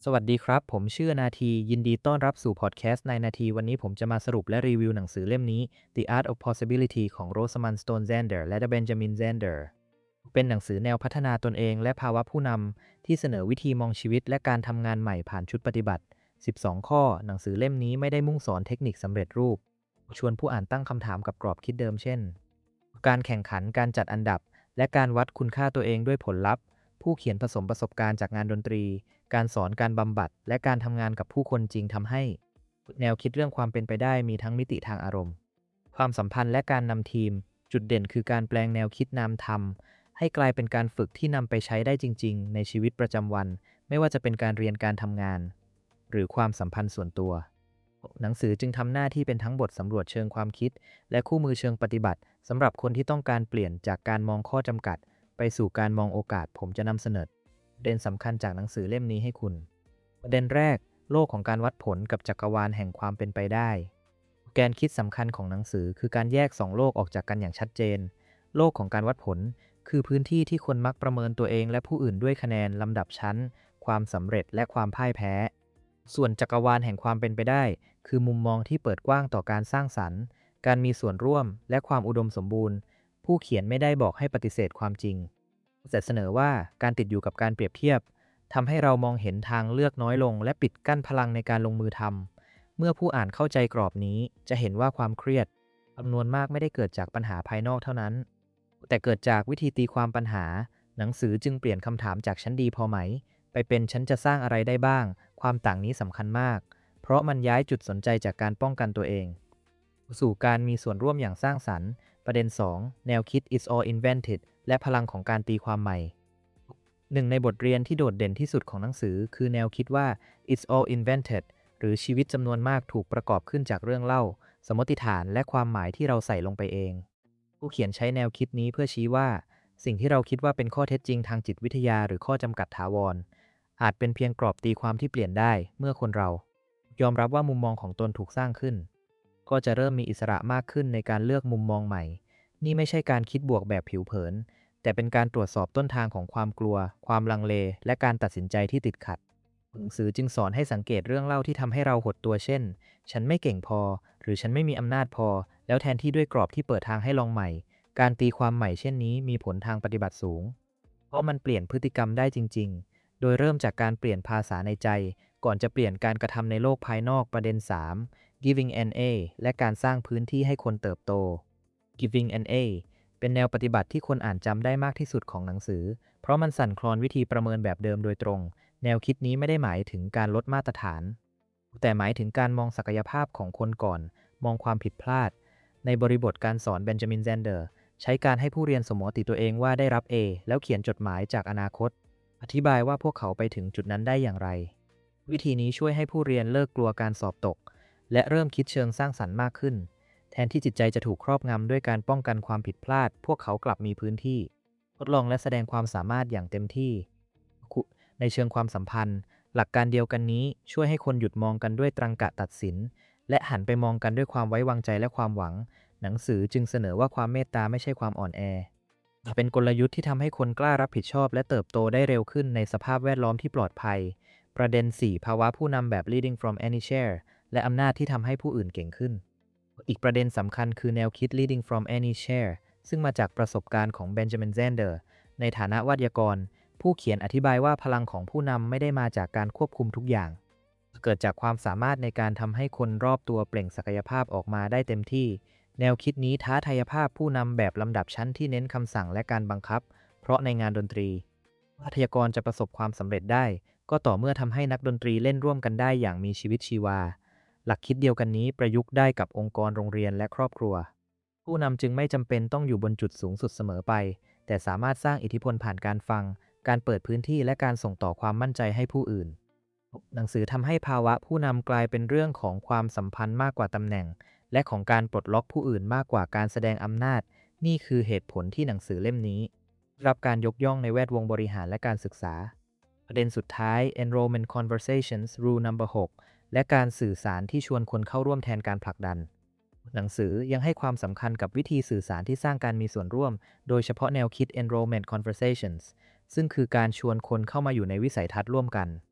สวัสดีครับผมชื่อนาทียินดีต้อนรับสู่พอดแคสต์ในนาทีวันนี้ผมจะมาสรุปและรีวิวหนังสือเล่มนี้ The Art of Possibility ของ Rosamund Stone Zander และ Benjamin Zander เป็นหนังสือแนวพัฒนาตนเองและภาวะผู้นำที่เสนอวิธีมองชีวิตและการทำงานใหม่ผ่านชุดปฏิบัติ 12 ข้อหนังสือเล่มนี้ไม่ได้มุ่งสอนเทคนิคสำเร็จรูปชวนผู้อ่านตั้งคำถามกับกรอบคิดเดิมเช่นการแข่งขันการจัดอันดับและการวัดคุณค่าตัวเองด้วยผลลัพธ์ผู้เขียนผสมประสบการณ์จากงานดนตรีการสอนการบำบัดและการทำงานกับผู้คนจริงทำให้แนวคิดเรื่องความเป็นไปได้มีทั้งมิติทางอารมณ์ความสัมพันธ์และการนำทีมจุดเด่นคือการแปลงแนวคิดนามธรรมให้กลายเป็นการฝึกที่นำไปใช้ได้จริงๆในชีวิตประจำวันไม่ว่าจะเป็นการเรียนการทำงานหรือความสัมพันธ์ส่วนตัวหนังสือจึงทำหน้าที่เป็นทั้งบทสำรวจเชิงความคิดและคู่มือเชิงปฏิบัติสำหรับคนที่ต้องการเปลี่ยนจากการมองข้อจำกัดไปสู่การมองโอกาสผมจะนำเสนอประเด็นสำคัญจากหนังสือเล่มนี้ให้คุณประเด็นแรกโลกของการวัดผลกับจักรวาลแห่งความเป็นไปได้แกนคิดสำคัญของหนังสือคือการแยกสองโลกออกจากกันอย่างชัดเจนโลกของการวัดผลคือพื้นที่ที่คนมักประเมินตัวเองและผู้อื่นด้วยคะแนนลำดับชั้นความสำเร็จและความพ่ายแพ้ส่วนจักรวาลแห่งความเป็นไปได้คือมุมมองที่เปิดกว้างต่อการสร้างสรรค์การมีส่วนร่วมและความอุดมสมบูรณ์ผู้เขียนไม่ได้บอกให้ปฏิเสธความจริงแต่เสนอว่าการติดอยู่กับการเปรียบเทียบทำให้เรามองเห็นทางเลือกน้อยลงและปิดกั้นพลังในการลงมือทำเมื่อผู้อ่านเข้าใจกรอบนี้จะเห็นว่าความเครียดจำนวนมากไม่ได้เกิดจากปัญหาภายนอกเท่านั้นแต่เกิดจากวิธีตีความปัญหาหนังสือจึงเปลี่ยนคำถามจากฉันดีพอไหมไปเป็นฉันจะสร้างอะไรได้บ้างความต่างนี้สำคัญมากเพราะมันย้ายจุดสนใจจากการป้องกันตัวเองสู่การมีส่วนร่วมอย่างสร้างสรรค์ประเด็น2แนวคิด is all invented และพลังของการตีความใหม่หนึ่งในบทเรียนที่โดดเด่นที่สุดของหนังสือคือแนวคิดว่า it's all invented หรือชีวิตจำนวนมากถูกประกอบขึ้นจากเรื่องเล่าสมมติฐานและความหมายที่เราใส่ลงไปเองผู้เขียนใช้แนวคิดนี้เพื่อชี้ว่าสิ่งที่เราคิดว่าเป็นข้อเท็จจริงทางจิตวิทยาหรือข้อจำกัดถาวรอาจเป็นเพียงกรอบตีความที่เปลี่ยนได้เมื่อคนเรายอมรับว่ามุมมองของตนถูกสร้างขึ้นก็จะเริ่มมีอิสระมากขึ้นในการเลือกมุมมองใหม่นี่ไม่ใช่การคิดบวกแบบผิวเผินแต่เป็นการตรวจสอบต้นทางของความกลัวความลังเลและการตัดสินใจที่ติดขัดหนังสือจึงสอนให้สังเกตเรื่องเล่าที่ทำให้เราหดตัวเช่นฉันไม่เก่งพอหรือฉันไม่มีอำนาจพอแล้วแทนที่ด้วยกรอบที่เปิดทางให้ลองใหม่การตีความใหม่เช่นนี้มีผลทางปฏิบัติสูงเพราะมันเปลี่ยนพฤติกรรมได้จริงๆโดยเริ่มจากการเปลี่ยนภาษาในใจก่อนจะเปลี่ยนการกระทำในโลกภายนอกประเด็น3 Giving an A และการสร้างพื้นที่ให้คนเติบโต Giving an A เป็นแนวปฏิบัติที่คนอ่านจำได้มากที่สุดของหนังสือเพราะมันสั่นคลอนวิธีประเมินแบบเดิมโดยตรงแนวคิดนี้ไม่ได้หมายถึงการลดมาตรฐานแต่หมายถึงการมองศักยภาพของคนก่อนมองความผิดพลาดในบริบทการสอนเบนจามินแซนเดอร์ใช้การให้ผู้เรียนสมมติตัวเองว่าได้รับ A แล้วเขียนจดหมายจากอนาคตอธิบายว่าพวกเขาไปถึงจุดนั้นได้อย่างไรวิธีนี้ช่วยให้ผู้เรียนเลิกกลัวการสอบตกและเริ่มคิดเชิงสร้างสรรค์มากขึ้นแทนที่จิตใจจะถูกครอบงำด้วยการป้องกันความผิดพลาดพวกเขากลับมีพื้นที่ทดลองและแสดงความสามารถอย่างเต็มที่ในเชิงความสัมพันธ์หลักการเดียวกันนี้ช่วยให้คนหยุดมองกันด้วยตรรกะตัดสินและหันไปมองกันด้วยความไว้วางใจและความหวังหนังสือจึงเสนอว่าความเมตตาไม่ใช่ความอ่อนแอเป็นกลยุทธ์ที่ทำให้คนกล้ารับผิดชอบและเติบโตได้เร็วขึ้นในสภาพแวดล้อมที่ปลอดภัยประเด็น4ภาวะผู้นำแบบ leading from any chair และอำนาจที่ทำให้ผู้อื่นเก่งขึ้นอีกประเด็นสำคัญคือแนวคิด leading from any chair ซึ่งมาจากประสบการณ์ของเบนจามินแซนเดอร์ในฐานะวาทยากรผู้เขียนอธิบายว่าพลังของผู้นำไม่ได้มาจากการควบคุมทุกอย่างเกิดจากความสามารถในการทำให้คนรอบตัวเปล่งศักยภาพออกมาได้เต็มที่แนวคิดนี้ท้าทายภาพผู้นำแบบลำดับชั้นที่เน้นคำสั่งและการบังคับเพราะในงานดนตรีวาทยากรจะประสบความสำเร็จได้ก็ต่อเมื่อทำให้นักดนตรีเล่นร่วมกันได้อย่างมีชีวิตชีวาหลักคิดเดียวกันนี้ประยุกต์ได้กับองค์กรโรงเรียนและครอบครัวผู้นำจึงไม่จำเป็นต้องอยู่บนจุดสูงสุดเสมอไปแต่สามารถสร้างอิทธิพลผ่านการฟังการเปิดพื้นที่และการส่งต่อความมั่นใจให้ผู้อื่นหนังสือทำให้ภาวะผู้นำกลายเป็นเรื่องของความสัมพันธ์มากกว่าตำแหน่งและของการปลดล็อกผู้อื่นมากกว่าการแสดงอำนาจนี่คือเหตุผลที่หนังสือเล่มนี้รับการยกย่องในแวดวงบริหารและการศึกษาประเด็นสุดท้าย Enrollment Conversations Rule No. 6 และการสื่อสารที่ชวนคนเข้าร่วมแทนการผลักดันหนังสือยังให้ความสำคัญกับวิธีสื่อสารที่สร้างการมีส่วนร่วมโดยเฉพาะแนวคิด Enrollment Conversations ซึ่งคือการชวนคนเข้ามาอยู่ในวิสัยทัศน์ร่วมกัน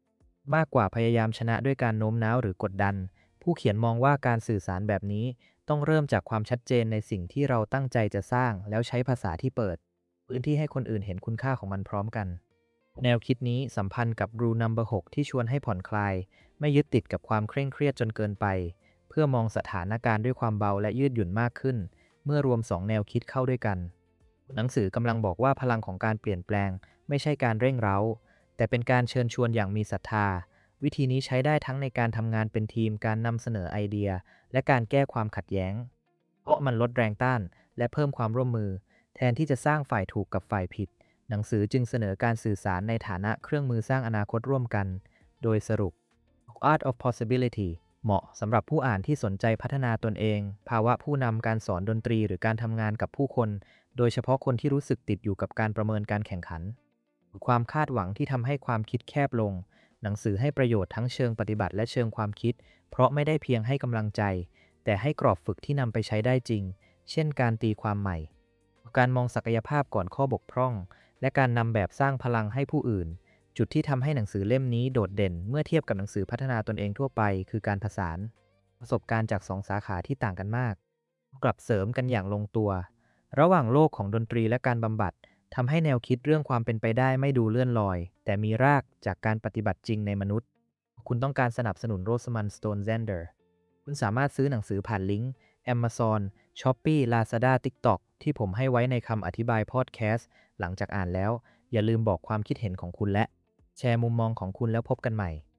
มากกว่าพยายามชนะด้วยการโน้มน้าวหรือกดดันผู้เขียนมองว่าการสื่อสารแบบนี้ต้องเริ่มจากความชัดเจนในสิ่งที่เราตั้งใจจะสร้างแล้วใช้ภาษาที่เปิดพื้นที่ให้คนอื่นเห็นคุณค่าของมันพร้อมกันแนวคิดนี้สัมพันธ์กับ Rule Number 6ที่ชวนให้ผ่อนคลายไม่ยึดติดกับความเคร่งเครียดจนเกินไปเพื่อมองสถานการณ์ด้วยความเบาและยืดหยุ่นมากขึ้นเมื่อรวม2แนวคิดเข้าด้วยกันหนังสือกำลังบอกว่าพลังของการเปลี่ยนแปลงไม่ใช่การเร่งเร้าแต่เป็นการเชิญชวนอย่างมีศรัทธา วิธีนี้ใช้ได้ทั้งในการทำงานเป็นทีม การนำเสนอไอเดีย และการแก้ความขัดแย้ง เพราะมันลดแรงต้านและเพิ่มความร่วมมือ แทนที่จะสร้างฝ่ายถูกกับฝ่ายผิด หนังสือจึงเสนอการสื่อสารในฐานะเครื่องมือสร้างอนาคตร่วมกัน โดยสรุป Art of Possibility เหมาะสำหรับผู้อ่านที่สนใจพัฒนาตนเอง ภาวะผู้นำการสอนดนตรีหรือการทำงานกับผู้คน โดยเฉพาะคนที่รู้สึกติดอยู่กับการประเมินการแข่งขัน ความคาดหวังที่ทำให้ความคิดแคบลง หนังสือให้ประโยชน์ทั้งเชิงปฏิบัติและเชิงความคิด เพราะไม่ได้เพียงให้กำลังใจ แต่ให้กรอบฝึกที่นำไปใช้ได้จริง เช่นการตีความใหม่ การมองศักยภาพก่อนข้อบกพร่อง และการนำแบบสร้างพลังให้ผู้อื่น จุดที่ทำให้หนังสือเล่มนี้โดดเด่นเมื่อเทียบกับหนังสือพัฒนาตนเองทั่วไป คือการผสานประสบการณ์จาก2สาขาที่ต่างกันมาก กลับเสริมกันอย่างลงตัว ระหว่างโลกของดนตรีและการบำบัด ทำให้แนวคิดเรื่องความเป็นไปได้ไม่ดูเลื่อนลอย แต่มีรากจากการปฏิบัติจริงในมนุษย์ คุณต้องการสนับสนุนโรสมันสโตนแซนเดอร์คุณสามารถซื้อหนังสือผ่านลิงก์ Amazon, Shopee, Lazada, TikTok ที่ผมให้ไว้ในคำอธิบายพอดแคสต์หลังจากอ่านแล้ว อย่าลืมบอกความคิดเห็นของคุณและแชร์มุมมองของคุณแล้วพบกันใหม่